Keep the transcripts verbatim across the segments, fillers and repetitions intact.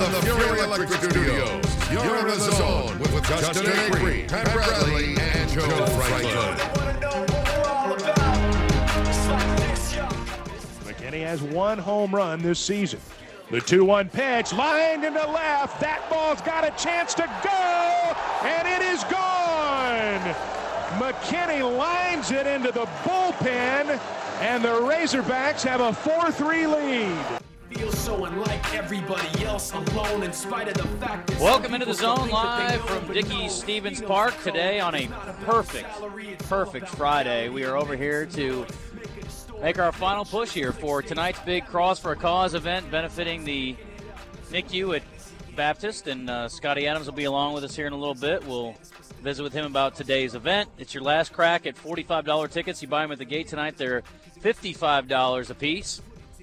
from the Fury Electric Studios, you're in the zone with, with Justin Avery, Pat Bradley, and Joe Franklin. McKinney has one home run this season. The two one pitch, lined into left. That ball's got a chance to go, and it is gone. McKinney lines it into the bullpen, and the Razorbacks have a four three lead. Feels so unlike everybody else, alone in spite of the fact that Welcome into the zone live from Dickey Stevens Park today on a perfect, perfect Friday. We are over here to make our final push here for tonight's big Cross for a Cause event benefiting the N I C U at Baptist, and uh, Scotty Adams will be along with us here in a little bit. We'll visit with him about today's event. It's your last crack at forty-five dollars tickets. You buy them at the gate tonight. They're fifty-five dollars a piece.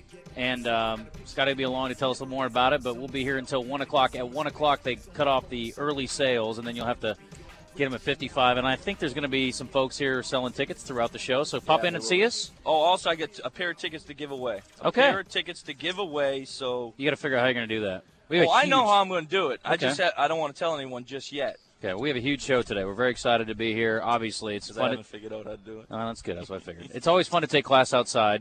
And um, Scotty will be along to tell us a little more about it, but we'll be here until one o'clock. At one o'clock, they cut off the early sales, and then you'll have to get them at fifty-five. And I think there's going to be some folks here selling tickets throughout the show, so pop yeah, in and see us. Oh, also, I get a pair of tickets to give away. A okay. pair of tickets to give away, so. You got to figure out how you're going to do that. We have oh, a huge... I know how I'm going to do it. Okay. I just ha- I don't want to tell anyone just yet. Okay, well, we have a huge show today. We're very excited to be here. Obviously, it's fun. I haven't to... figured out how to do it. Oh, that's good. That's what I figured. It's always fun to take class outside.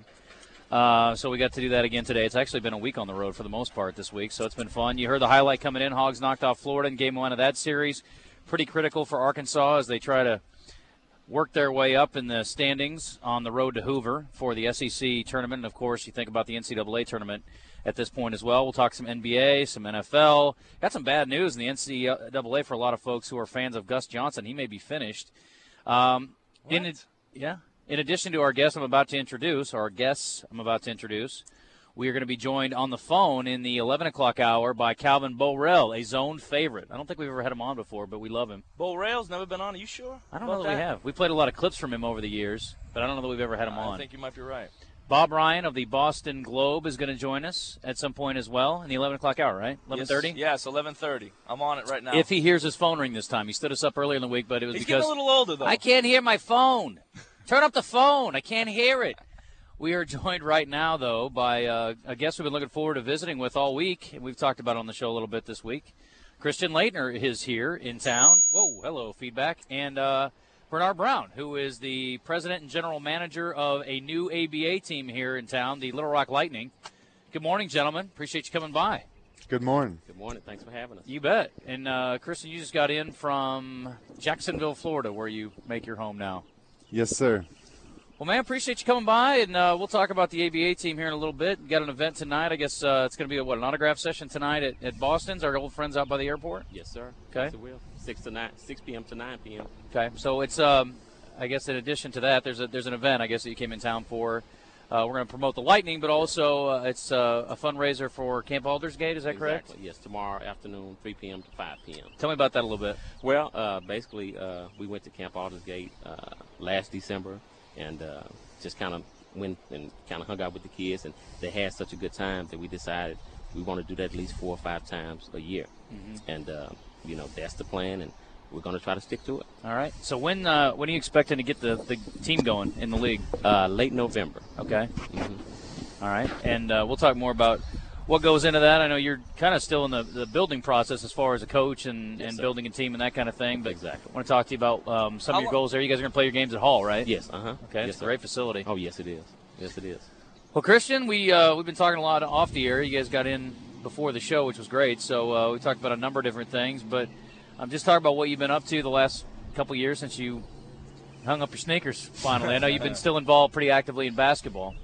Uh, so we got to do that again today. It's actually been a week on the road for the most part this week, so it's been fun. You heard the highlight coming in. Hogs knocked off Florida in game one of that series. Pretty critical for Arkansas as they try to work their way up in the standings on the road to Hoover for the S E C tournament. And, of course, you think about the N C double A tournament at this point as well. We'll talk some N B A, some N F L. Got some bad news in the N C double A for a lot of folks who are fans of Gus Johnson. He may be finished. Um, in it, yeah. In addition to our guests I'm about to introduce, or our guests I'm about to introduce, we are going to be joined on the phone in the eleven o'clock hour by Calvin Borel, a zone favorite. I don't think we've ever had him on before, but we love him. Borel's never been on. Are you sure? I don't know that, that we have. We played a lot of clips from him over the years, but I don't know that we've ever had him I on. I think you might be right. Bob Ryan of the Boston Globe is going to join us at some point as well in the eleven o'clock hour, right? eleven thirty? Yes, yes, eleven thirty. I'm on it right now. If he hears his phone ring this time. He stood us up earlier in the week, but it was He's because getting a little older, though. I can't hear my phone. Turn up the phone. I can't hear it. We are joined right now, though, by uh, a guest we've been looking forward to visiting with all week, and we've talked about it on the show a little bit this week. Christian Laettner is here in town. Whoa, hello, feedback. And uh, Bernard Brown, who is the president and general manager of a new A B A team here in town, the Little Rock Lightning. Good morning, gentlemen. Appreciate you coming by. Good morning. Good morning. Thanks for having us. You bet. And, uh, Christian, you just got in from Jacksonville, Florida, where you make your home now. Yes, sir. Well, man, appreciate you coming by, and uh, we'll talk about the A B A team here in a little bit. We got an event tonight. I guess uh, it's going to be, a, what, an autograph session tonight at, at Boston's, our old friends out by the airport? Yes, sir. Okay. Yes, it will. six to nine, six p.m. to nine p.m. Okay. So it's, um, I guess in addition to that, there's a, there's an event, I guess, that you came in town for. Uh, we're going to promote the Lightning, but also uh, it's uh, a fundraiser for Camp Aldersgate. Is that exactly. correct? Yes, tomorrow afternoon, three p.m. to five p.m. Tell me about that a little bit. Well, uh, basically, uh, we went to Camp Aldersgate uh, last December, and uh, just kind of went and kind of hung out with the kids, and they had such a good time that we decided we want to do that at least four or five times a year. Mm-hmm. And, uh, you know, that's the plan, and we're going to try to stick to it. All right. So when uh, when are you expecting to get the, the team going in the league? Uh, late November. Okay. Mm-hmm. All right. And uh, we'll talk more about what goes into that. I know you're kind of still in the, the building process as far as a coach and, yes, and sir. building a team and that kind of thing. But exactly. I want to talk to you about um, some How of your long- goals there. You guys are going to play your games at Hall, right? Yes. Uh-huh. Okay. Yes, It's a sir. great facility. Oh, yes, it is. Yes, it is. Well, Christian, we, uh, we've been talking a lot off the air. You guys got in before the show, which was great. So uh, we talked about a number of different things. But I'm um, just talking about what you've been up to the last couple of years since you hung up your sneakers finally. I know you've been still involved pretty actively in basketball.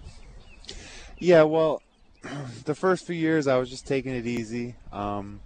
Yeah, well, the first few years I was just taking it easy. Um,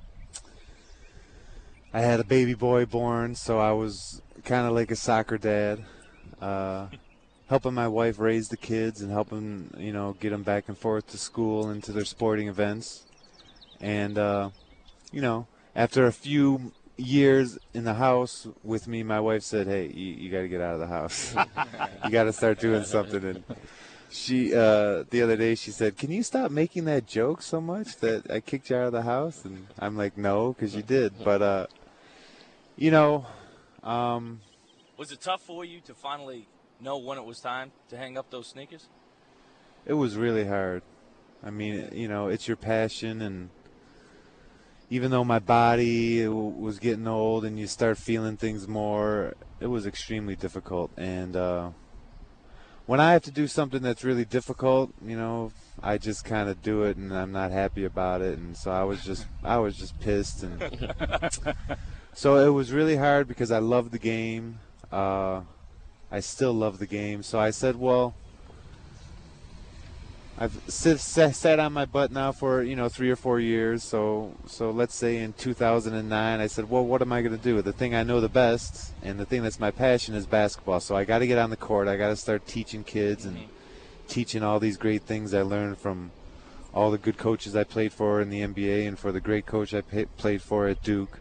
I had a baby boy born, so I was kind of like a soccer dad, uh, helping my wife raise the kids and helping, you know, get them back and forth to school and to their sporting events. And, uh, you know, after a few years in the house with me, my wife said, hey, you, you got to get out of the house. You got to start doing something. And she, uh, the other day, she said, can you stop making that joke so much that I kicked you out of the house? And I'm like, no, because you did. But, uh, you know. Um, Was it tough for you to finally know when it was time to hang up those sneakers? It was really hard. I mean, you know, it's your passion, and even though my body was getting old and you start feeling things more, it was extremely difficult. And uh, when I have to do something that's really difficult, you know, I just kind of do it, and I'm not happy about it. And so I was just, I was just pissed. And so it was really hard because I loved the game. Uh, I still love the game. So I said, well, I've sit, sat, sat on my butt now for, you know, three or four years. So so let's say in two thousand nine, I said, well, what am I going to do? The thing I know the best and the thing that's my passion is basketball. So I got to get on the court. I got to start teaching kids and teaching all these great things I learned from all the good coaches I played for in the N B A and for the great coach I pay, played for at Duke,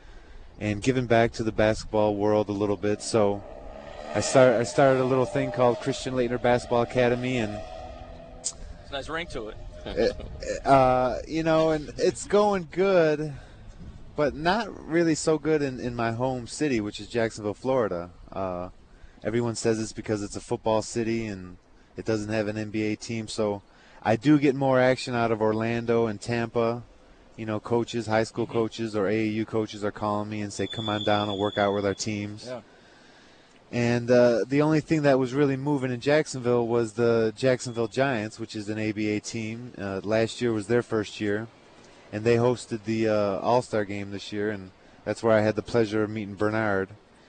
and giving back to the basketball world a little bit. So I start I started a little thing called Christian Laettner Basketball Academy, and it's a nice ring to it. it uh, you know, and it's going good, but not really so good in, in my home city, which is Jacksonville, Florida. Uh, everyone says it's because it's a football city and it doesn't have an N B A team. So I do get more action out of Orlando and Tampa. You know, coaches, high school coaches or A A U coaches are calling me and say, come on down and work out with our teams. Yeah. And uh, the only thing that was really moving in Jacksonville was the Jacksonville Giants, which is an A B A team. Uh, last year was their first year, and they hosted the uh, All-Star game this year, and that's where I had the pleasure of meeting Bernard.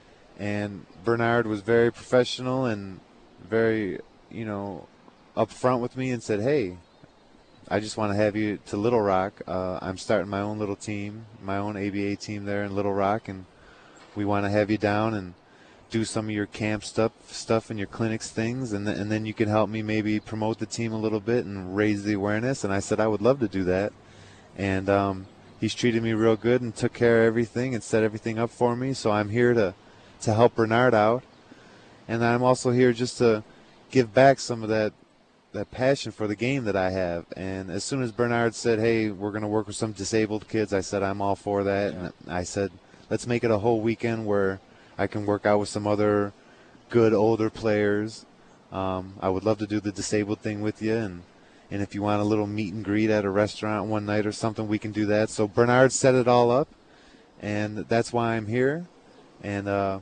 And Bernard was very professional and very, you know, upfront with me and said, hey, I just want to have you to Little Rock. Uh, I'm starting my own little team, my own A B A team there in Little Rock, and we want to have you down and do some of your camp stuff stuff and your clinics things, and, th- and then you can help me maybe promote the team a little bit and raise the awareness. And I said I would love to do that. And um, he's treated me real good and took care of everything and set everything up for me. So I'm here to, to help Bernard out. And I'm also here just to give back some of that that passion for the game that I have. And as soon as Bernard said, hey, we're going to work with some disabled kids, I said I'm all for that. Yeah. And I said, let's make it a whole weekend where I can work out with some other good older players. Um, I would love to do the disabled thing with you, and and if you want a little meet and greet at a restaurant one night or something, we can do that. So Bernard set it all up, and that's why I'm here. And uh,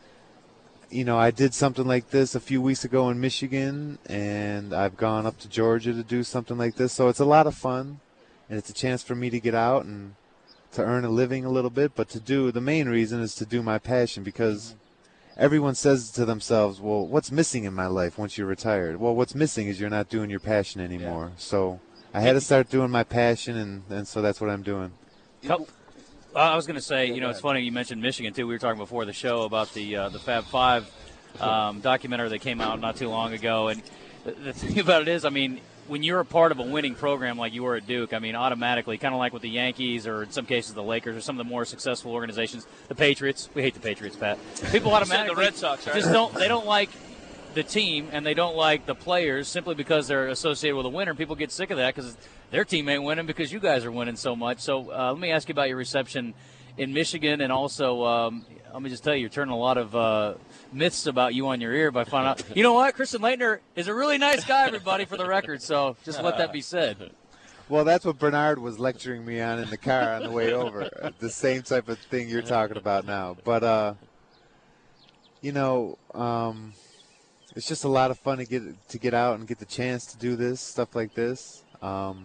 you know, I did something like this a few weeks ago in Michigan, and I've gone up to Georgia to do something like this. So it's a lot of fun, and it's a chance for me to get out and to earn a living a little bit, but to do, the main reason is to do my passion, because everyone says to themselves, well, what's missing in my life once you're retired? Well, what's missing is you're not doing your passion anymore. Yeah. So I had to start doing my passion, and, and so that's what I'm doing. Uh, I was going to say, you know, it's funny you mentioned Michigan, too. We were talking before the show about the uh, the Fab Five um, documentary that came out not too long ago, and the, the thing about it is, I mean, when you're a part of a winning program like you were at Duke, I mean, automatically, kind of like with the Yankees or in some cases the Lakers or some of the more successful organizations, the Patriots. We hate the Patriots, Pat. People automatically the Red Sox, right? just don't. They don't like the team and they don't like the players simply because they're associated with a winner. People get sick of that because their team ain't winning because you guys are winning so much. So uh, let me ask you about your reception in Michigan, and also um, let me just tell you, you're turning a lot of uh, myths about you on your ear by finding out, you know what, Christian Laettner is a really nice guy, everybody, for the record, so just let that be said. Well, that's what Bernard was lecturing me on in the car on the way over, the same type of thing you're talking about now. But, uh, you know, um, it's just a lot of fun to get to get out and get the chance to do this, stuff like this. Um,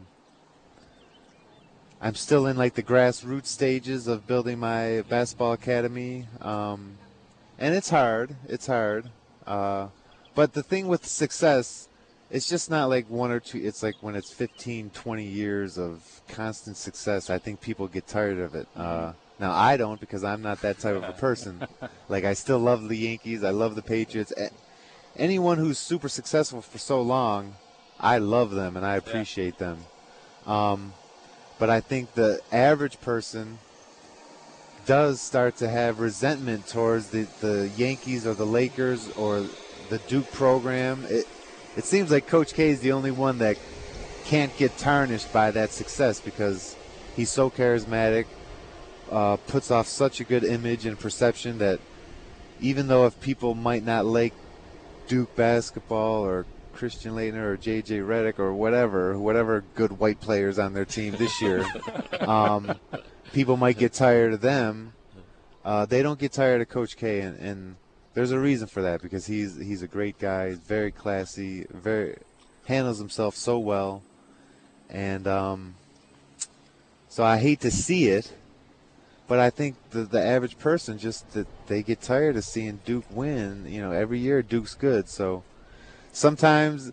I'm still in, like, the grassroots stages of building my basketball academy. Um, and it's hard. It's hard. Uh, but the thing with success, it's just not like one or two. It's like when it's fifteen, twenty years of constant success, I think people get tired of it. Uh, now, I don't, because I'm not that type of a person. Like, I still love the Yankees. I love the Patriots. Anyone who's super successful for so long, I love them and I appreciate them. Um, but I think the average person does start to have resentment towards the, the Yankees or the Lakers or the Duke program. It, it seems like Coach K is the only one that can't get tarnished by that success because he's so charismatic, uh, puts off such a good image and perception that even though if people might not like Duke basketball or Christian Laettner or J J Redick or whatever, whatever good white players on their team this year, um, people might get tired of them. Uh, they don't get tired of Coach K, and, and there's a reason for that because he's he's a great guy. He's very classy, very handles himself so well, and um, so I hate to see it. But I think the the average person just that they get tired of seeing Duke win. You know, every year Duke's good. So sometimes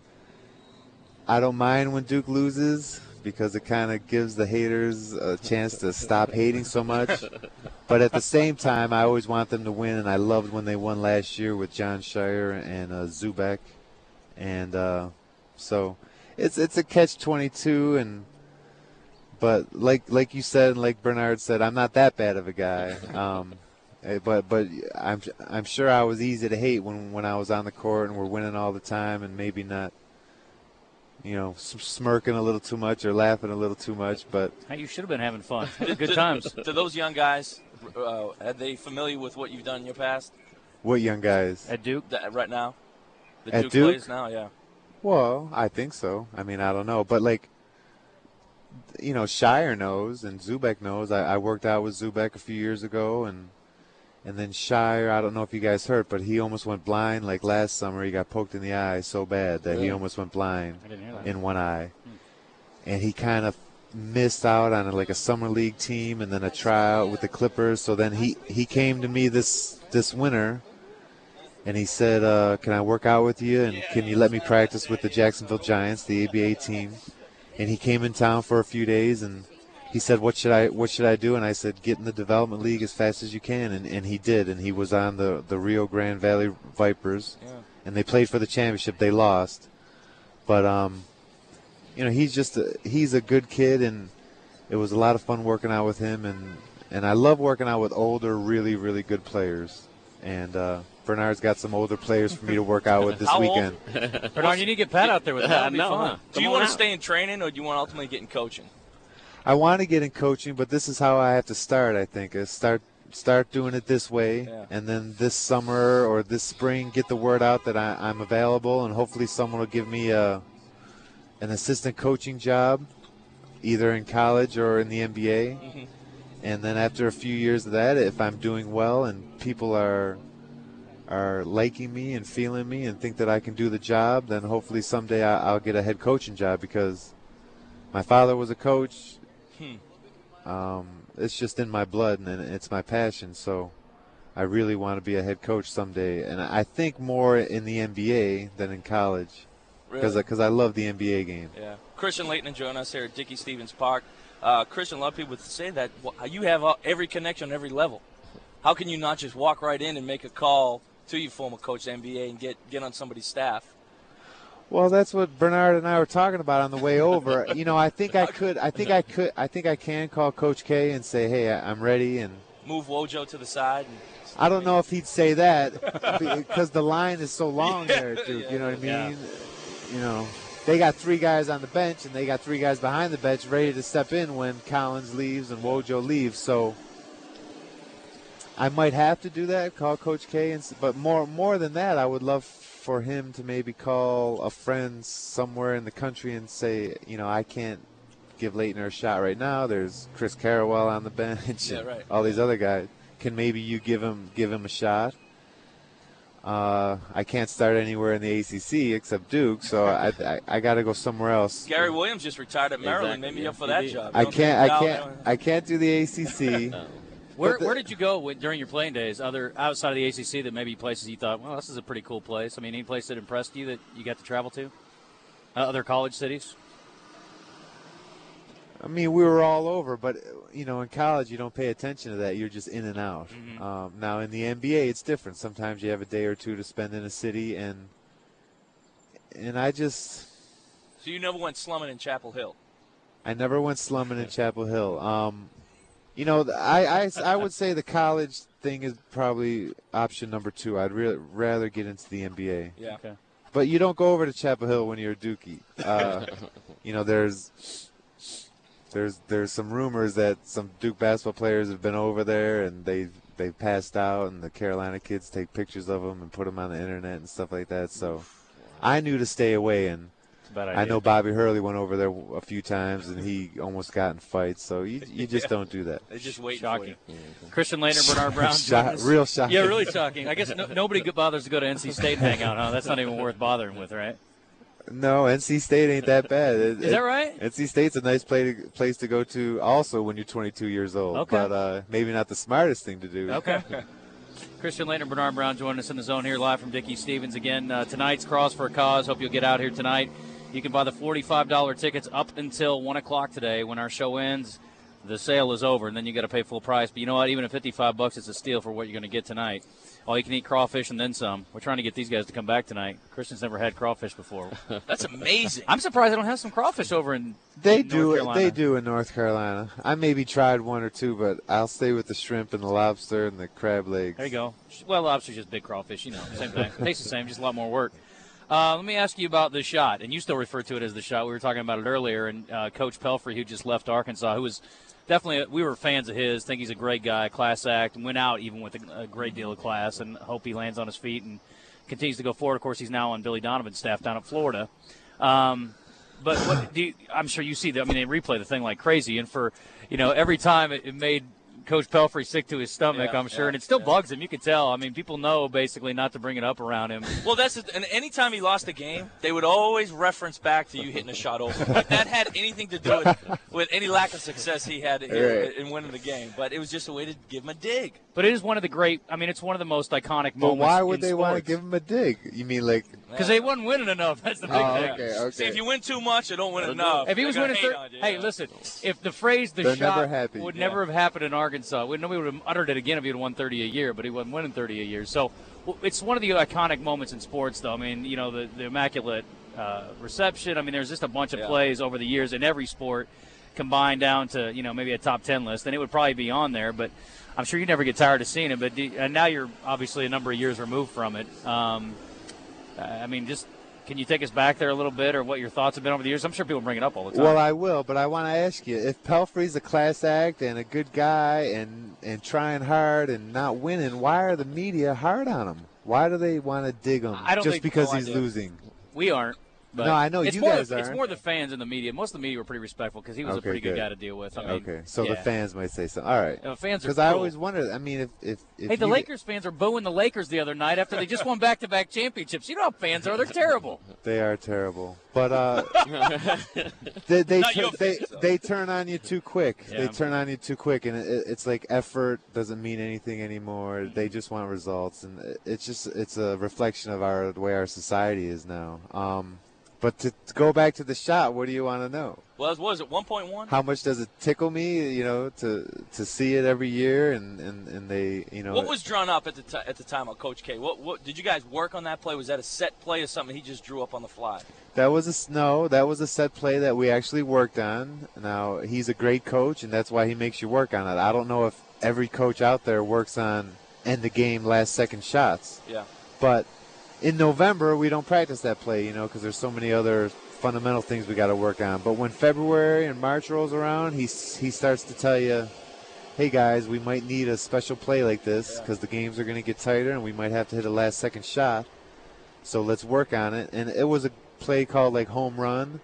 I don't mind when Duke loses because it kind of gives the haters a chance to stop hating so much. But at the same time, I always want them to win, and I loved when they won last year with John Shire and uh, Zubek. And uh, so it's it's a catch twenty-two, and. But like like you said, and like Bernard said, I'm not that bad of a guy. Um, but but I'm I'm sure I was easy to hate when, when I was on the court and we're winning all the time and maybe not, you know, smirking a little too much or laughing a little too much. But hey, you should have been having fun. Good times. To those young guys, uh, are they familiar with what you've done in your past? What young guys? At Duke? That, right now? The At Duke, Duke plays now, yeah. Well, I think so. I mean, I don't know. But, like, you know, Shire knows and Zubek knows. I, I worked out with Zubek a few years ago, and and then Shire, I don't know if you guys heard, but he almost went blind. Like last summer, he got poked in the eye so bad that really? he almost went blind I didn't hear that. in one eye. Hmm. And he kind of missed out on a, like a summer league team and then a tryout with the Clippers. So then he, he came to me this this winter, and he said, uh, can I work out with you, and can you let me practice with the Jacksonville Giants, the A B A team? And he came in town for a few days, and he said, what should I what should I do? And I said, get in the development league as fast as you can. And, and he did, and he was on the, the Rio Grande Valley Vipers. Yeah. And they played for the championship. They lost. But, um, you know, he's just a, he's a good kid, and it was a lot of fun working out with him. And, and I love working out with older, really, really good players. And uh, Bernard's got some older players for me to work out with this How weekend. old? Bernard, you need to get Pat out there with that. That'd be No, fun. huh? Do you Come want on to out. stay in training, or do you want to ultimately get in coaching? I want to get in coaching, but this is how I have to start, I think, is start start doing it this way, Yeah. and then this summer or this spring get the word out that I, I'm available, and hopefully someone will give me a, an assistant coaching job, either in college or in the N B A. Mm-hmm. And then after a few years of that, if I'm doing well and people are are liking me and feeling me and think that I can do the job, then hopefully someday I, I'll get a head coaching job, because my father was a coach. Hmm. Um, it's just in my blood, and it's my passion. So I really want to be a head coach someday. And I think more in the N B A than in college, because Really? I love the N B A game. Yeah. Christian Leighton joining us here at Dickey Stevens Park. Uh, Christian, a lot of people would say that well, you have uh, every connection on every level. How can you not just walk right in and make a call to your former coach of the N B A and get, get on somebody's staff? Well, that's what Bernard and I were talking about on the way over. You know, I think I could, I think I could, I think I can call Coach K and say, hey, I- I'm ready. And Move Wojo to the side? And I don't know if he'd say that because the line is so long there, Duke. Yeah, You know what I yeah. mean? You know, they got three guys on the bench, and they got three guys behind the bench ready to step in when Collins leaves and Wojo leaves. So I might have to do that, call Coach K. And, s- but more, more than that, I would love for him to maybe call a friend somewhere in the country and say, you know, I can't give Leitner a shot right now. There's Chris Carrawell on the bench, Yeah, and right. all these other guys. Can maybe you give him give him a shot? Uh, I can't start anywhere in the A C C except Duke, so I I, I got to go somewhere else. Gary Williams just retired at Maryland. Exactly, Maybe yeah, up for he that did. job. I Don't can't think I now- can't I can't do the A C C. Where, But the- where did you go with, during your playing days, other outside of the A C C, that maybe places you thought, well, this is a pretty cool place? I mean, any place that impressed you that you got to travel to? Uh, other college cities? I mean, we were all over, but you know, in college you don't pay attention to that. You're just in and out. Mm-hmm. Um, now in the N B A, it's different. Sometimes you have a day or two to spend in a city, and and I just So you never went slumming in Chapel Hill? I never went slumming in Chapel Hill. Um, you know, I, I, I would say the college thing is probably option number two. I'd re- rather get into the N B A. Yeah. Okay. But you don't go over to Chapel Hill when you're a Dookie. Uh, you know, there's there's there's some rumors that some Duke basketball players have been over there and they they passed out, and the Carolina kids take pictures of them and put them on the internet and stuff like that. So I knew to stay away, and bad idea. I know Bobby Hurley went over there a few times, and he almost got in fights. So you you just Yeah. don't do that. They just wait Shocking. for you. Christian Laettner, Bernard Brown. Shock- joining us. real shocking. Yeah, really shocking. I guess no, nobody bothers to go to N C State and hang out, huh? That's not even worth bothering with, right? No, N C State ain't that bad. It, Is that right? N C State's a nice play to, place to go to also when you're twenty-two years old. Okay. But uh, maybe not the smartest thing to do. Okay. Christian Laettner, Bernard Brown joining us in the zone here live from Dickie Stevens. Again, uh, tonight's Cross for a Cause. Hope you'll get out here tonight. You can buy the forty-five dollars tickets up until one o'clock today. When our show ends, the sale is over, and then you got to pay full price. But you know what? Even at fifty-five bucks, it's a steal for what you're going to get tonight. All you can eat crawfish and then some. We're trying to get these guys to come back tonight. Christian's never had crawfish before. That's amazing. I'm surprised they don't have some crawfish over in They in do North it. Carolina. They do in North Carolina. I maybe tried one or two, but I'll stay with the shrimp and the lobster and the crab legs. There you go. Well, lobster's just big crawfish, you know, same thing. Tastes the same, just a lot more work. Uh, let me ask you about the shot, and you still refer to it as the shot. We were talking about it earlier, and uh, Coach Pelfrey, who just left Arkansas, who was definitely, we were fans of his, think he's a great guy, class act, and went out even with a, a great deal of class, and hope he lands on his feet and continues to go forward. Of course, he's now on Billy Donovan's staff down at Florida. Um, but what do you, I'm sure you see that. I mean, they replay the thing like crazy, and for, you know, every time it, it made Coach Pelfrey sick to his stomach, Yeah, I'm sure, yeah, and it still yeah. bugs him. You can tell. I mean, people know basically not to bring it up around him. Well, that's the, and anytime he lost a game, they would always reference back to you hitting a shot over. Like that had anything to do with, with any lack of success he had in, Right. in winning the game. But it was just a way to give him a dig. But it is one of the great. I mean, it's one of the most iconic But moments. why would in they want to sports. give him a dig? You mean like? Because they wasn't winning enough. That's the big Oh, thing. okay, okay. See, if you win too much, you don't win enough. If he They're was gonna winning, hate thir- on you, hey, yeah. listen. If the phrase "the They're shot" never happy. would Yeah. never have happened in Arkansas, we nobody would have uttered it again if he had won thirty a year. But he wasn't winning thirty a year. So well, it's one of the iconic moments in sports, though. I mean, you know, the, the immaculate uh, reception. I mean, there's just a bunch of Yeah. plays over the years in every sport, combined down to you know maybe a top ten list, and it would probably be on there. But I'm sure you never get tired of seeing it. But do, and now you're obviously a number of years removed from it. Um, I mean, just. Can you take us back there a little bit, or what your thoughts have been over the years? I'm sure people bring it up all the time. Well, I will, but I want to ask you: if Pelfrey's a class act and a good guy and and trying hard and not winning, why are the media hard on him? Why do they want to dig him I don't just think- because no he's idea. losing? we aren't. But No, I know it's you more guys the, It's aren't. more the fans and the media. Most of the media were pretty respectful because he was a Okay, pretty good, good. guy to deal with. I mean, Okay, so yeah. the fans might say something. All right, Uh, fans are because I cool. always wondered. I mean, if if, if Hey, the you- Lakers fans are booing the Lakers the other night after they just won back-to-back championships. You know how fans are; they're terrible. They are terrible, but uh, they they, Not tur- your they fans, though. they turn on you too quick. Yeah. They turn on you too quick, and it, it's like effort doesn't mean anything anymore. They just want results, and it- it's just it's a reflection of our the way our society is now. Um, but to, to go back to the shot, what do you want to know? Well, what was it, one point one? How much does it tickle me? You know, to to see it every year, and, and, and they you know. What was drawn up at the t- at the time of Coach K? What what did you guys work on that play? Was that a set play or something he just drew up on the fly? That was a no. That was a set play that we actually worked on. Now he's a great coach, and that's why he makes you work on it. I don't know if every coach out there works on end the game, last second shots. Yeah. But in November we don't practice that play, you know, because there's so many other fundamental things we got to work on. But when February and March rolls around, he he starts to tell you, hey guys, we might need a special play like this because the games are going to get tighter, and we might have to hit a last second shot. So let's work on it. And it was a play called like home run,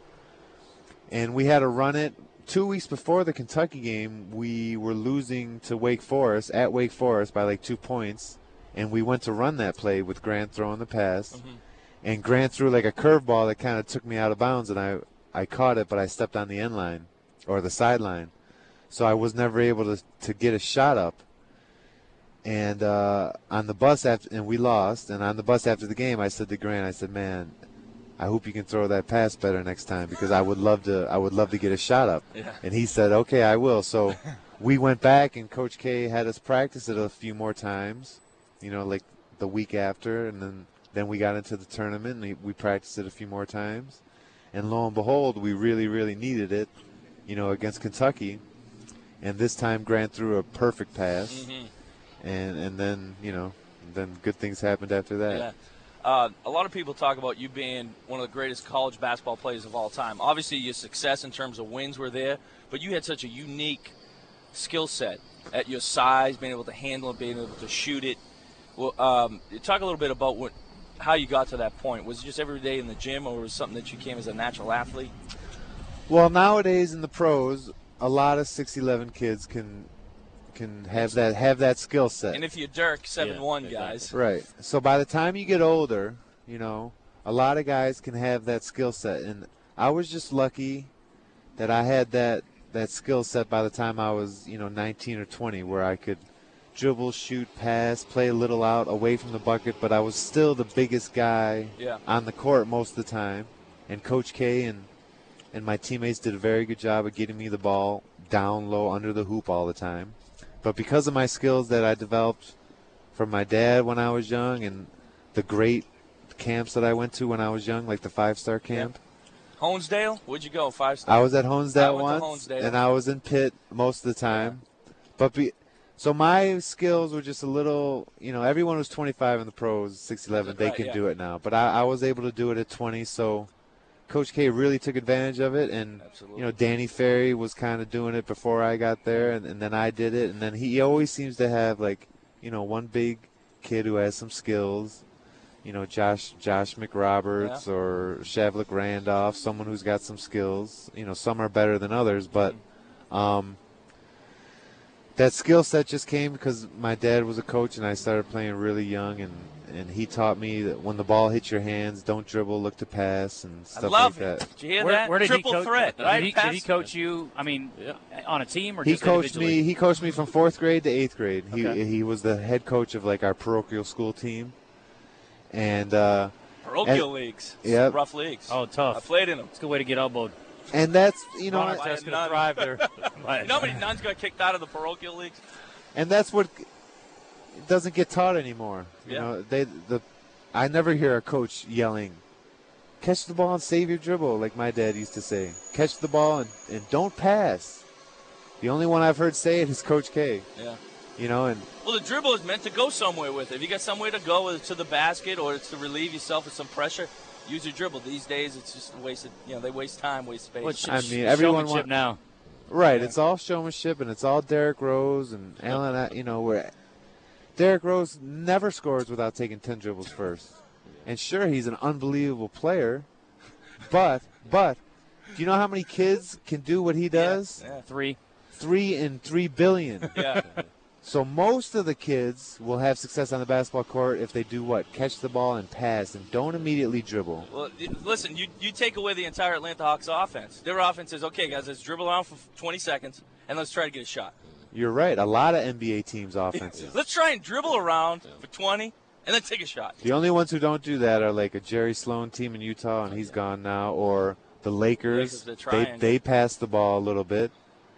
and we had to run it two weeks before the Kentucky game. We were losing to Wake Forest at Wake Forest by like two points, and we went to run that play with Grant throwing the pass, Mm-hmm. and Grant threw like a curveball that kind of took me out of bounds, and I I caught it, but I stepped on the end line or the sideline, so I was never able to to get a shot up. And uh, on the bus after, and we lost. And on the bus after the game, I said to Grant, I said, "Man, I hope you can throw that pass better next time because I would love to. I would love to get a shot up." Yeah. And he said, "Okay, I will." So we went back, and Coach K had us practice it a few more times. You know, like the week after, and then then we got into the tournament, and we, we practiced it a few more times. And lo and behold, we really, really needed it. You know, against Kentucky. And this time, Grant threw a perfect pass. Mm-hmm. And and then, you know, then good things happened after that. Yeah. Uh, a lot of people talk about you being one of the greatest college basketball players of all time. Obviously, your success in terms of wins were there, but you had such a unique skill set at your size, being able to handle it, being able to shoot it. Well, um, talk a little bit about what how you got to that point. Was it just every day in the gym, or was it something that you came as a natural athlete? Well, nowadays in the pros, a lot of six eleven kids can can have that have that skill set. And if you're Dirk, seven one Yeah, guys. Right. So by the time you get older, you know, a lot of guys can have that skill set. And I was just lucky that I had that, that skill set by the time I was, you know, nineteen or twenty, where I could dribble, shoot, pass, play a little out away from the bucket, but I was still the biggest guy Yeah. on the court most of the time. And Coach K and, and my teammates did a very good job of getting me the ball down low under the hoop all the time. But because of my skills that I developed from my dad when I was young and the great camps that I went to when I was young, like the five-star camp. Yeah. Honesdale? Where'd you go? Five star? I was at Honesdale I went to once, Honesdale. and I was in Pitt most of the time. But be, so my skills were just a little, you know, everyone was twenty-five in the pros, six eleven, they Right, can yeah. do it now. But I, I was able to do it at twenty, so Coach K really took advantage of it. And, Absolutely. you know, Danny Ferry was kind of doing it before I got there, and, and then I did it. And then he always seems to have, like, you know, one big kid who has some skills. You know, Josh Josh McRoberts Yeah. or Shavlik Randolph, someone who's got some skills. You know, some are better than others, but um, that skill set just came because my dad was a coach and I started playing really young, and, and he taught me that when the ball hits your hands, don't dribble, look to pass, and I stuff love like it. that. Did you hear Where, that? where did Triple he coach? threat, did, right? he, Pass- did he coach you? I mean, on a team or He just coached individually? me. He coached me from fourth grade to eighth grade. He Okay. he was the head coach of like our parochial school team, and uh, Parochial and- leagues. Yep. Rough leagues. Oh, I tough. played in them. It's a good way to get elbowed. and that's you know Ron By Artest's a going to nun. thrive there. You know how many nuns got kicked out of the parochial leagues? and that's what doesn't get taught anymore. You Yeah. know, they the I never hear a coach yelling, "Catch the ball and save your dribble," like my dad used to say. Catch the ball and, and don't pass. The only one I've heard say it is Coach K. Yeah. You know, and Well, the dribble is meant to go somewhere with it. If you got somewhere to go, whether it's to the basket or it's to relieve yourself of some pressure, use your dribble. These days, it's just a waste of, you know, they waste time, waste space. Well, it's I sh- mean, everyone showmanship want- now. right, Yeah. it's all showmanship and it's all Derrick Rose and Allen. uh, You know, where Derrick Rose never scores without taking ten dribbles first. And sure, he's an unbelievable player, but but do you know how many kids can do what he does? Yeah. Three. Three in three billion. Yeah. So most of the kids will have success on the basketball court if they do what? Catch the ball and pass and don't immediately dribble. Well, y- listen, you, you take away the entire Atlanta Hawks offense. Their offense is, okay, guys, let's dribble around for twenty seconds, and let's try to get a shot. You're right. A lot of N B A teams' offenses. Let's try and dribble around for twenty, and then take a shot. The only ones who don't do that are like a Jerry Sloan team in Utah, and he's gone now, or the Lakers, Lakers. the They triangle. they pass the ball a little bit,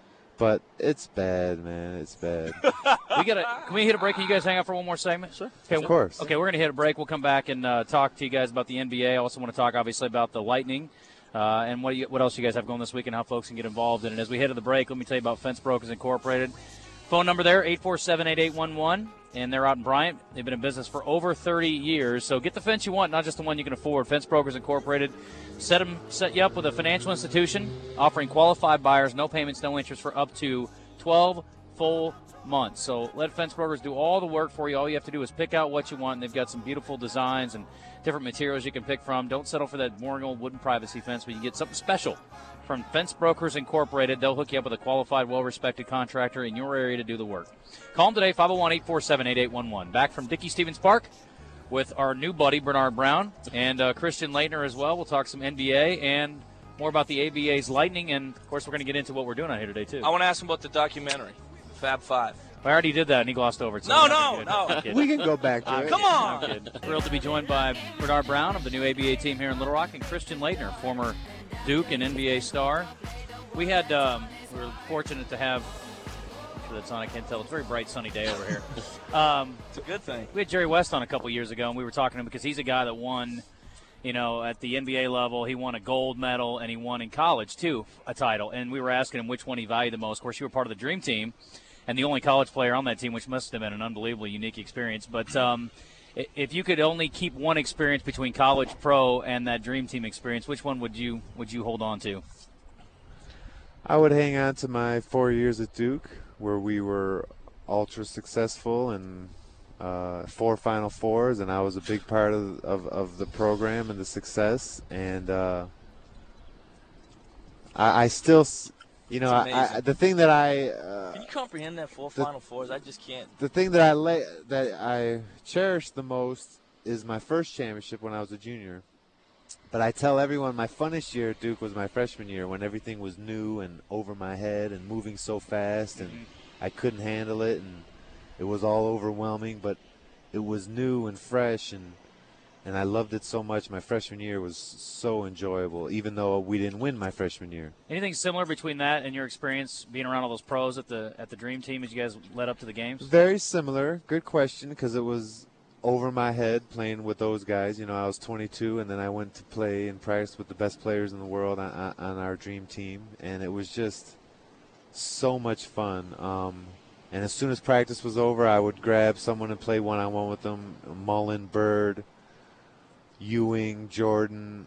but it's bad, man. It's bad. We gotta. Can we hit a break? Can you guys hang out for one more segment? Sure. Okay, Of course. Okay, we're gonna hit a break. We'll come back and uh, talk to you guys about the N B A. I also want to talk, obviously, about the Lightning uh, and what do you, what else you guys have going this week and how folks can get involved in it. As we head to the break, let me tell you about Fence Brokers Incorporated. Phone number there, eight four seven, eight eight one one, and they're out in Bryant. They've been in business for over thirty years, so get the fence you want, not just the one you can afford. Fence Brokers Incorporated. Set them, set you up with a financial institution offering qualified buyers, no payments, no interest for up to twelve full months. So let Fence Brokers do all the work for you. All you have to do is pick out what you want, and they've got some beautiful designs and different materials you can pick from. Don't settle for that boring old wooden privacy fence, but you get something special from Fence Brokers Incorporated. They'll hook you up with a qualified, well-respected contractor in your area to do the work. Call them today, five oh one, eight four seven, eight eight one one. Back from Dickey Stevens Park with our new buddy, Bernard Brown, and uh, Christian Leitner as well. We'll talk some N B A and more about the A B A's Lightning, and, of course, we're going to get into what we're doing out here today, too. I want to ask him about the documentary, Fab Five. I already did that, and he glossed over it. So No, we're no, not gonna do it. no. I'm kidding. We can go back to I'm it. Come kidding. on. I'm kidding. Thrilled to be joined by Bernard Brown of the new A B A team here in Little Rock, and Christian Leitner, former Duke and N B A star. We had, um, we were fortunate to have, I'm sure that's on, I can't tell. It's a very bright, sunny day over here. Um, It's a good thing. we had Jerry West on a couple years ago, and we were talking to him because he's a guy that won, you know, at the N B A level. He won a gold medal, and he won in college, too, a title. And we were asking him which one he valued the most. Of course, you were part of the Dream Team, and the only college player on that team, which must have been an unbelievably unique experience. But um, i- if you could only keep one experience between college pro and that Dream Team experience, which one would you would you hold on to? I would hang on to my four years at Duke, where we were ultra successful and uh, four Final Fours, and I was a big part of of, of the program and the success. And uh, I, I still, you know, I, I, the thing that I uh, can you comprehend that four the, Final Fours? I just can't. The thing that I lay, that I cherish the most is my first championship when I was a junior. But I tell everyone my funnest year at Duke was my freshman year, when everything was new and over my head and moving so fast, and mm-hmm. I couldn't handle it, and it was all overwhelming. But it was new and fresh, and and I loved it so much. My freshman year was so enjoyable, even though we didn't win my freshman year. Anything similar between that and your experience being around all those pros at the at the Dream Team as you guys led up to the games? Very similar. Good question, because it was over my head playing with those guys. You know, I was twenty-two, and then I went to play and practice with the best players in the world on, on our Dream Team, and it was just so much fun. Um, and as soon as practice was over, I would grab someone and play one-on-one with them. Mullen, Bird, Ewing, Jordan,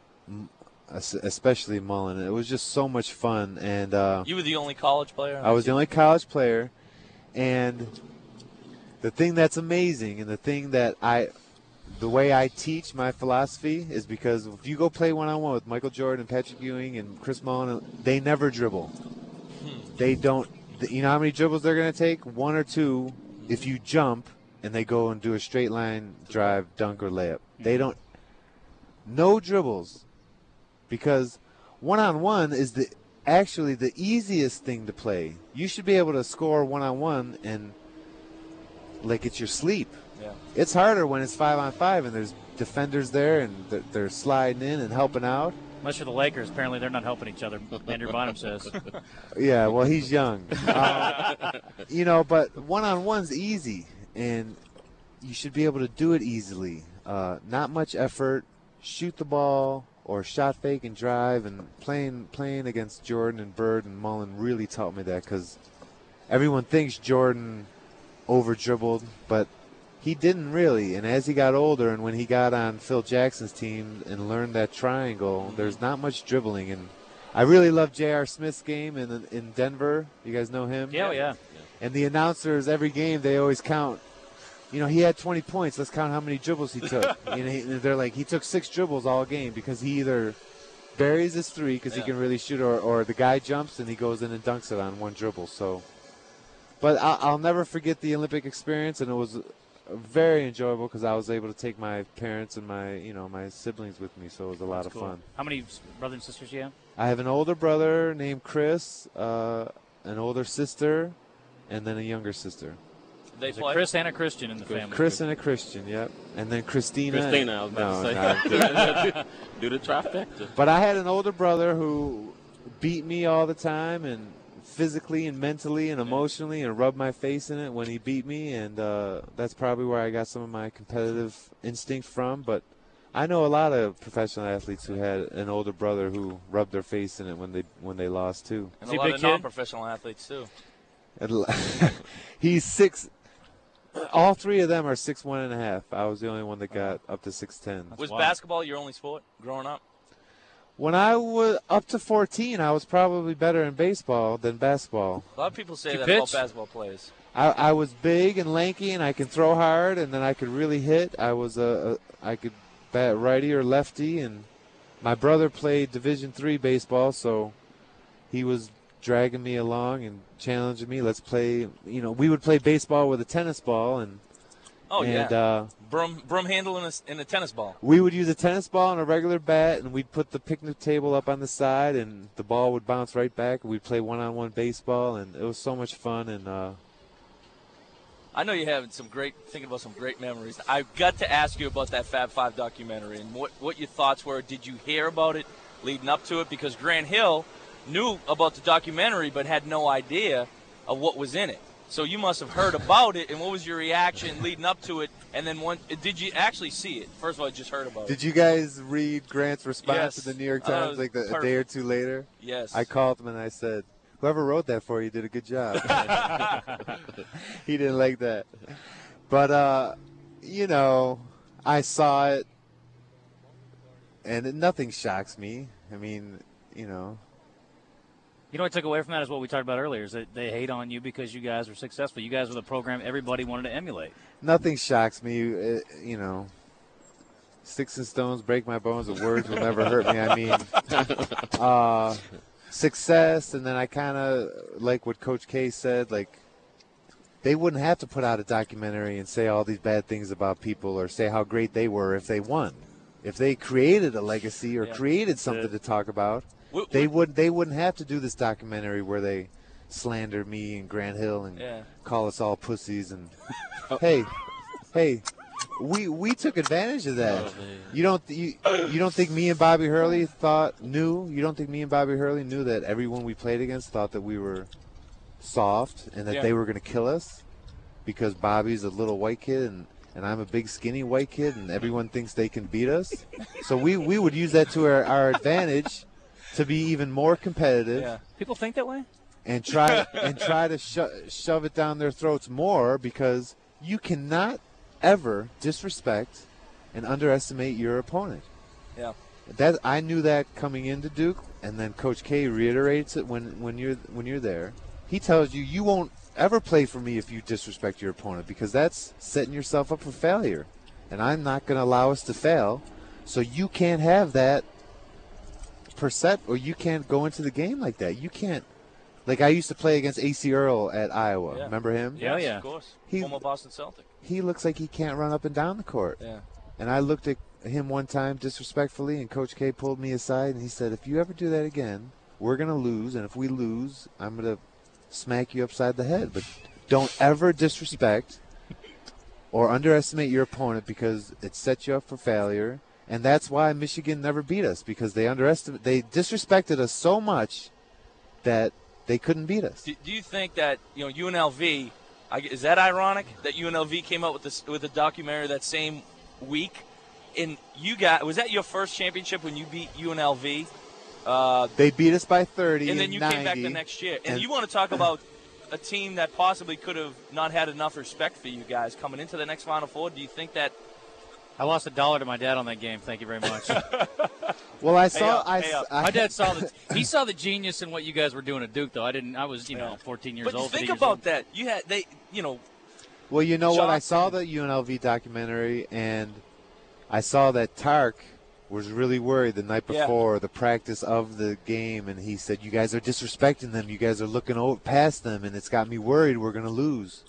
especially Mullen. It was just so much fun. And uh, you were the only college player? I was the only college player, and the thing that's amazing, and the thing that I, the way I teach my philosophy is because if you go play one-on-one with Michael Jordan and Patrick Ewing and Chris Mullin, they never dribble. Hmm. They don't, you know how many dribbles they're going to take? One or two if you jump and they go and do a straight line drive, dunk, or layup. They don't, no dribbles, because one-on-one is the actually the easiest thing to play. You should be able to score one-on-one and like it's your sleep. Yeah. It's harder when it's five on five and there's defenders there and they're, they're sliding in and helping out. Unless you're the Lakers, apparently they're not helping each other. Andrew Bonham says. Yeah, well, he's young. um, you know, but one-on-one's easy, and you should be able to do it easily. Uh, not much effort. Shoot the ball or shot fake and drive. And playing playing against Jordan and Bird and Mullen really taught me that, because everyone thinks Jordan over dribbled, but he didn't really. And as he got older and when he got on Phil Jackson's team and learned that triangle, there's not much dribbling. And I really love J R. Smith's game in in Denver. You guys know him? Yeah, yeah. And the announcers, every game, they always count. You know, he had twenty points. Let's count how many dribbles he took. You know, he, they're like, he took six dribbles all game, because he either buries his three because yeah. he can really shoot, or, or the guy jumps and he goes in and dunks it on one dribble. So, but I'll, I'll never forget the Olympic experience, and it was very enjoyable because I was able to take my parents and my, you know, my siblings with me, so it was a lot That's of cool. fun. How many brothers and sisters do you have? I have an older brother named Chris, uh, an older sister, and then a younger sister. They play? Chris and a Christian in the Chris, family. Chris and a Christian, yep. And then Christina. Christina, I was about no, to say. No. Do the trifecta. But I had an older brother who beat me all the time, and physically and mentally and emotionally, and rubbed my face in it when he beat me. And uh, that's probably where I got some of my competitive instinct from. But I know a lot of professional athletes who had an older brother who rubbed their face in it when they when they lost too. And a lot of non-professional athletes too. He's six. All three of them are six one and a half. I was the only one that got up to six ten. Was basketball your only sport growing up? When I was up to fourteen, I was probably better in baseball than basketball. A lot of people say Did you that about pitch? basketball players. I, I was big and lanky, and I could throw hard, and then I could really hit. I was a, a I could bat righty or lefty, and my brother played Division three baseball, so he was dragging me along and challenging me. Let's play. You know, we would play baseball with a tennis ball, and oh and, yeah, uh, broom broom handle in a, in a tennis ball. We would use a tennis ball and a regular bat, and we'd put the picnic table up on the side, and the ball would bounce right back. We'd play one-on-one baseball, and it was so much fun. And uh, I know you're having some great, thinking about some great memories. I've got to ask you about that Fab Five documentary and what, what your thoughts were. Did you hear about it leading up to it? Because Grant Hill knew about the documentary but had no idea of what was in it. So you must have heard about it, and what was your reaction leading up to it? And then when, did you actually see it? First of all, I just heard about it. Did you guys read Grant's response Yes. to the New York Oh, it Times was like the, a perfect. day or two later? Yes. I called him and I said, whoever wrote that for you did a good job. He didn't like that. But, uh, you know, I saw it, and it, nothing shocks me. I mean, you know, You know what I took away from that is what we talked about earlier, is that they hate on you because you guys were successful. You guys were the program everybody wanted to emulate. Nothing shocks me. It, you know, sticks and stones break my bones, but words will never hurt me. I mean, uh, success, and then I kind of like what Coach K said, like, they wouldn't have to put out a documentary and say all these bad things about people or say how great they were if they won. If they created a legacy or Yeah. created something to talk about, What- they what- would they wouldn't have to do this documentary where they slander me and Grant Hill and Yeah. call us all pussies and hey, hey, we we took advantage of that. you don't you, you don't think me and Bobby Hurley thought knew? You don't think me and Bobby Hurley knew that everyone we played against thought that we were soft and that Yeah. they were going to kill us because Bobby's a little white kid and, and I'm a big skinny white kid and everyone thinks they can beat us. So we, we would use that to our, our advantage to be even more competitive Yeah. People think that way? and try and try to sho- shove it down their throats more because you cannot ever disrespect and underestimate your opponent. Yeah. That I knew that coming into Duke, and then Coach K reiterates it when, when you're when you're there. He tells you you won't ever play for me if you disrespect your opponent because that's setting yourself up for failure, and I'm not going to allow us to fail. So you can't have that percent, or you can't go into the game like that. You can't. Like I used to play against A C Earl at Iowa. Yeah. Remember him? Yeah, Yes, yeah. of course. He- Former Boston Celtic. He looks like he can't run up and down the court. Yeah. And I looked at him one time disrespectfully, and Coach K pulled me aside, and he said, if you ever do that again, we're going to lose, and if we lose, I'm going to smack you upside the head. But don't ever disrespect or underestimate your opponent because it sets you up for failure. And that's why Michigan never beat us, because they underestimated, they disrespected us so much that they couldn't beat us. Do, do you think that, you know, U N L V, I, is that ironic that U N L V came out with this with a documentary that same week? And you got, was that your first championship when you beat U N L V? Uh, They beat us by thirty and then in you ninety. came back the next year. And, and- you want to talk about a team that possibly could have not had enough respect for you guys coming into the next Final Four? Do you think that? I lost a dollar to my dad on that game. Thank you very much. Well, I Hey saw. up, I, hey up. I, My dad saw the he saw the genius in what you guys were doing at Duke, though. I didn't. I was, you know, Yeah. fourteen years But old. think fifteen years about old. that. You had they, you know, Well, you know what? I saw Johnson. the U N L V documentary, and I saw that Tark was really worried the night Yeah. before the practice of the game, and he said, you guys are disrespecting them. You guys are looking over, past them, and it's got me worried we're going to lose.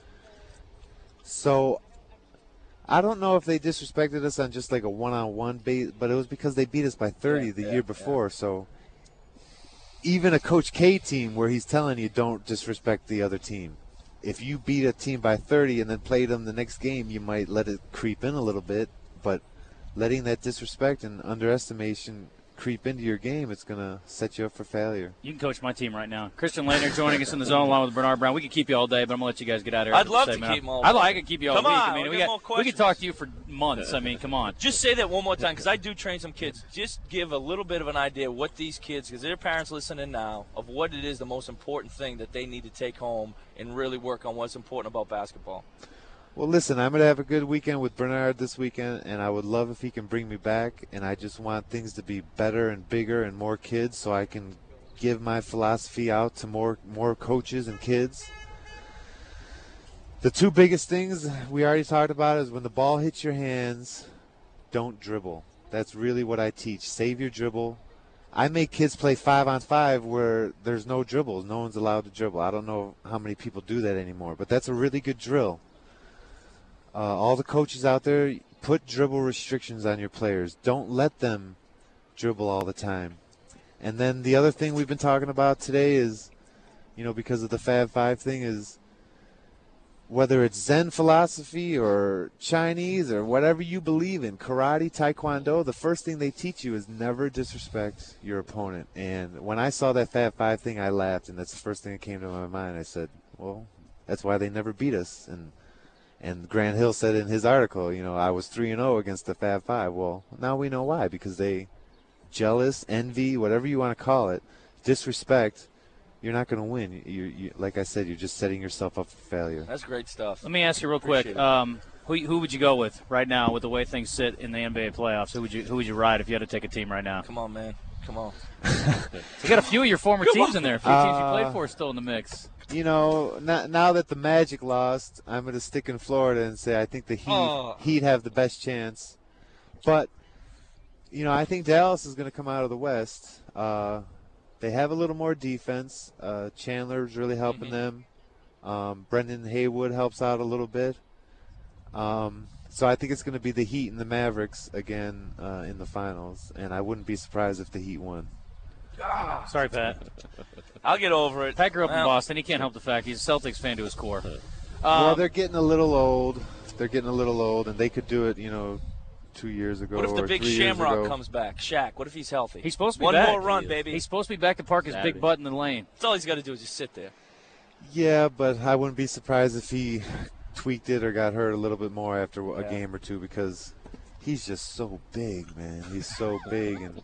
So I don't know if they disrespected us on just like a one-on-one base, but it was because they beat us by thirty Yeah, the yeah, year before. So even a Coach K team where he's telling you don't disrespect the other team. If you beat a team by thirty and then played them the next game, you might let it creep in a little bit. But letting that disrespect and underestimation creep into your game, it's going to set you up for failure. You can coach my team right now. Christian Laettner joining us in the zone along with Bernard Brown. We could keep you all day, but I'm gonna let you guys get out of here. I'd after love the to segment. keep 'em all I'd day. like I could keep you all Come week. on, I mean, we'll we, get got, more we questions. could talk to you for months. I mean, come on. Just say that one more time, because I do train some kids. Just give a little bit of an idea what these kids, because their parents listening now, of what it is the most important thing that they need to take home and really work on what's important about basketball. Well, listen, I'm going to have a good weekend with Bernard this weekend, and I would love if he can bring me back, and I just want things to be better and bigger and more kids so I can give my philosophy out to more more coaches and kids. The two biggest things we already talked about is when the ball hits your hands, don't dribble. That's really what I teach. Save your dribble. I make kids play five on five where there's no dribbles. No one's allowed to dribble. I don't know how many people do that anymore, but that's a really good drill. Uh, all the coaches out there, put dribble restrictions on your players. Don't let them dribble all the time. And then the other thing we've been talking about today is, you know, because of the Fab Five thing, is whether it's Zen philosophy or Chinese or whatever you believe in, karate, taekwondo, the first thing they teach you is never disrespect your opponent. And when I saw that Fab Five thing, I laughed, and that's the first thing that came to my mind. I said, well, that's why they never beat us. And And Grant Hill said in his article, you know, I was three and oh against the Fab Five. Well, now we know why, because they jealous, envy, whatever you want to call it, disrespect, you're not going to win. You, you, like I said, you're just setting yourself up for failure. That's great stuff. Let me ask you real quick. Appreciate it. Um, who who would you go with right now with the way things sit in the N B A playoffs? Who would you who would you ride if you had to take a team right now? Come on, man. Come on. You got a few of your former teams in there. A few teams you played Uh, for still in the mix. You know, now, now that the Magic lost, I'm going to stick in Florida and say I think the Heat Oh. Heat have the best chance. But, you know, I think Dallas is going to come out of the West. Uh, they have a little more defense. Uh, Chandler's really helping Mm-hmm. them. Um, Brendan Haywood helps out a little bit. Um, so I think it's going to be the Heat and the Mavericks again uh, in the finals. And I wouldn't be surprised if the Heat won. Sorry, Pat. I'll get over it. Pat grew up in Well, Boston. He can't help the fact he's a Celtics fan to his core. well, Um, they're getting a little old. They're getting a little old, and they could do it, you know, two years ago What if the or big three years Shamrock ago. comes back? Shaq, what if he's healthy? He's supposed to be One back. more run, He is. baby. He's supposed to be back to park his Saturday. big butt in the lane. That's all he's got to do is just sit there. Yeah, but I wouldn't be surprised if he tweaked it or got hurt a little bit more after a Yeah. game or two because he's just so big, man. He's so big, and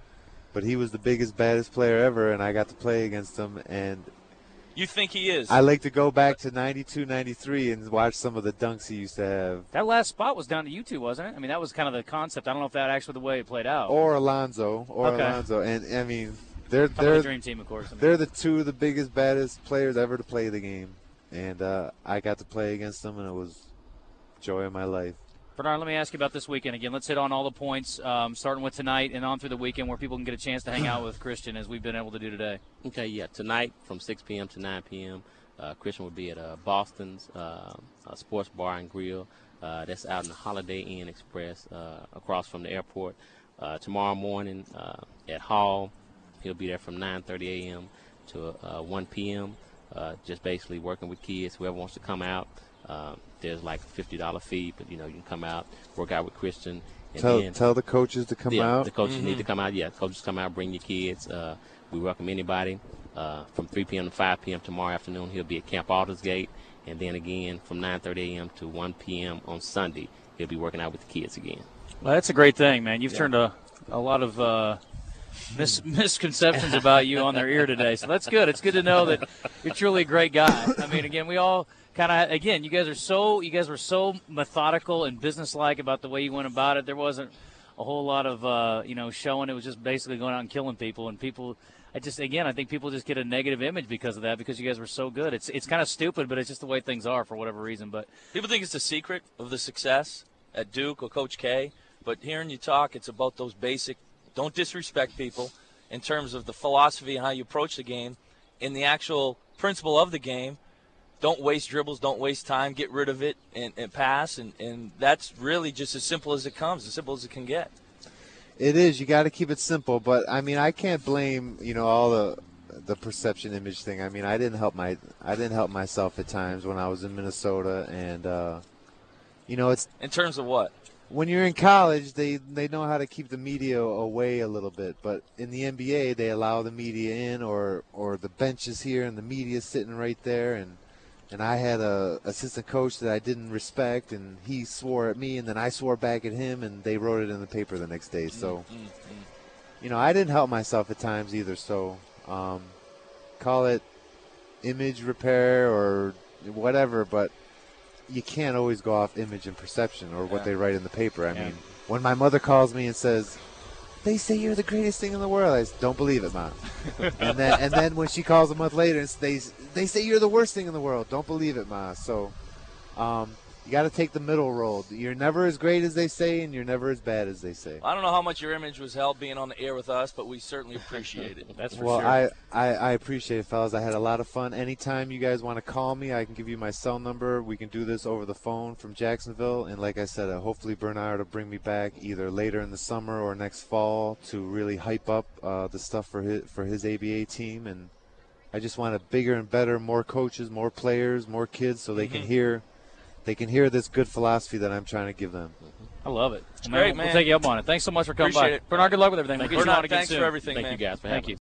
but he was the biggest, baddest player ever, and I got to play against him. And You think he is? I like to go back to ninety-two, ninety-three and watch some of the dunks he used to have. That last spot was down to you two, wasn't it? I mean, that was kind of the concept. I don't know if that actually the way it played out. Or Alonzo, or Okay. Alonzo, and I mean, they're Probably the they're dream team, of course. I mean. They're the two of the biggest, baddest players ever to play the game. And uh, I got to play against them, and it was joy of my life. Bernard, let me ask you about this weekend again. Let's hit on all the points, um, starting with tonight and on through the weekend where people can get a chance to hang out with Christian as we've been able to do today. Okay, yeah. Tonight from six p.m. to nine p.m., uh, Christian will be at uh, Boston's uh, uh, Sports Bar and Grill. Uh, that's out in the Holiday Inn Express uh, across from the airport. Uh, tomorrow morning uh, at Hall, he'll be there from nine thirty a.m. to uh, one p.m., uh, just basically working with kids, whoever wants to come out. Uh, there's like a fifty dollars fee, but, you know, you can come out, work out with Christian. And Tell then, tell the coaches to come yeah, out. the coaches need to come out. Yeah, coaches come out, bring your kids. Uh, we welcome anybody. Uh, from three p.m. to five p.m. tomorrow afternoon, he'll be at Camp Aldersgate. And then again, from nine thirty a.m. to one p.m. on Sunday, he'll be working out with the kids again. Well, that's a great thing, man. You've turned a, a lot of uh, mis- misconceptions about you on their ear today. So that's good. It's good to know that you're truly a great guy. I mean, again, we all kind of, again, you guys are so, you guys were so methodical and businesslike about the way you went about it. There wasn't a whole lot of, uh, you know, showing. It was just basically going out and killing people. And people, I just, again, I think people just get a negative image because of that, because you guys were so good. It's it's kind of stupid, but it's just the way things are for whatever reason. But People think it's the secret of the success at Duke or Coach K, but hearing you talk, it's about those basic, don't disrespect people in terms of the philosophy and how you approach the game. In the actual principle of the game, don't waste dribbles, don't waste time, get rid of it and, and pass. And, and that's really just as simple as it comes, as simple as it can get. It is. You got to keep it simple. But, I mean, I can't blame, you know, all the the perception image thing. I mean, I didn't help my I didn't help myself at times when I was in Minnesota. And, uh, you know, it's In terms of what? when you're in college, they, they know how to keep the media away a little bit. But in the N B A, they allow the media in, or, or the bench is here and the media sitting right there. And, and I had a assistant coach that I didn't respect, and he swore at me, and then I swore back at him, and they wrote it in the paper the next day. So, you know, I didn't help myself at times either. So, um, call it image repair or whatever, but you can't always go off image and perception or what Yeah. they write in the paper. I Yeah. mean, when my mother calls me and says, "They say you're the greatest thing in the world," I say, "Don't believe it, Mom." and then and then when she calls a month later and they they say you're the worst thing in the world, don't believe it, Ma. So, um, you got to take the middle road. You're never as great as they say, and you're never as bad as they say. I don't know how much your image was held being on the air with us, but we certainly appreciate it. that's for Well, sure. I, I, I appreciate it, fellas. I had a lot of fun. Anytime you guys want to call me, I can give you my cell number. We can do this over the phone from Jacksonville. And like I said, uh, hopefully Bernard will bring me back either later in the summer or next fall to really hype up uh, the stuff for his, for his A B A team. And I just want a bigger and better, more coaches, more players, more kids, so they can hear they can hear this good philosophy that I'm trying to give them. I love it. It's Well, great, we'll, man. We'll take you up on it. Thanks so much for coming Appreciate by. it. Bernard, good luck with everything. We'll get you Bernard, on again thanks soon. for everything, Thank man. you guys for Thank having you. us.